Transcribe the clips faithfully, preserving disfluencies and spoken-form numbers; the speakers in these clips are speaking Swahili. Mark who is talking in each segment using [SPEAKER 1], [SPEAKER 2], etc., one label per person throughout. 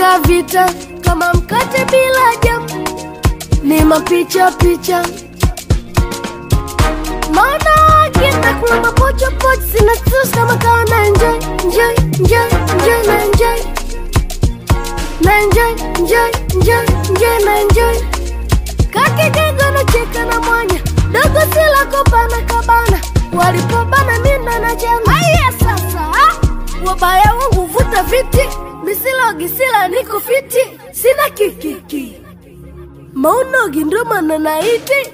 [SPEAKER 1] bila vita, kama mkate bila jam, ni mapicha picha. Maana kita kula mapocho pocho, sina stress kama kawa na enjoy, enjoy, enjoy, enjoy, na enjoy, na enjoy, enjoy, enjoy, enjoy, na enjoy. Kaki jengo na cheka na mwanya, dogo sila kopana kabana, walipobana mina na jana. Haya sasa, ha? Wabaya wangu vuta viti, misilogi sila niko fiti, sina kikiki. Maunogi ndoma na naiti,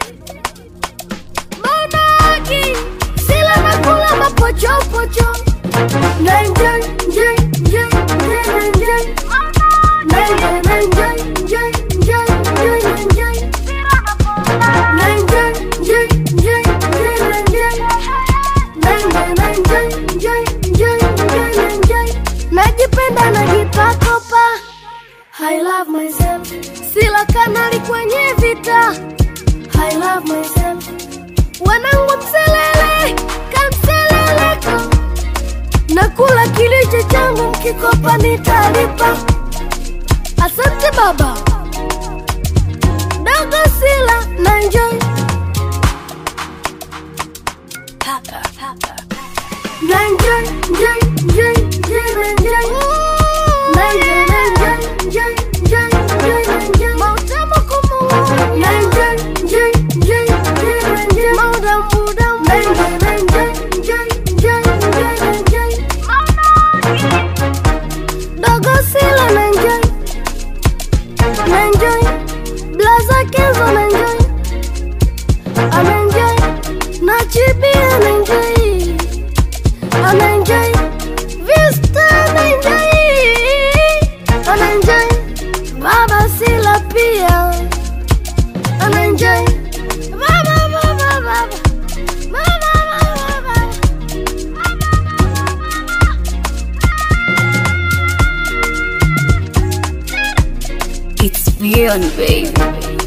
[SPEAKER 1] Maunogi sila nakula mapocho pocho, na enjoy, enjoy, enjoy, enjoy, na enjoy, na enjoy, enjoy, enjoy, enjoy, enjoy, na enjoy, enjoy, enjoy, enjoy, na enjoy, na enjoy, enjoy, enjoy, enjoy, enjoy. Najipenda najipa kopa, I love myself. Sila kanali kwenye vita, I love myself. Wanangu mselele, kamseleleko, nakula kilicho changu, mkikopa nitalipa. Asante baba, dogo sila na enjoy, papa, papa, na enjoy, enjoy, enjoy, enjoy, enjoy, na enjoy, na enjoy, enjoy, enjoy, enjoy, enjoy. Mautamu kumu, na enjoy, enjoy, enjoy, enjoy, enjoy. Maudamu, maudamu, na enjoy, na enjoy, enjoy, enjoy, enjoy, enjoy. Dogo sila na enjoy, na enjoy. Blaza Kenzo na enjoy, ana enjoy. Nachibia na enjoy, ana enjoy. Vista na enjoy, ana enjoy. Baba sila pia, ana enjoy. Baba, baba, baba, baba, baba, baba.
[SPEAKER 2] It's beyond, baby.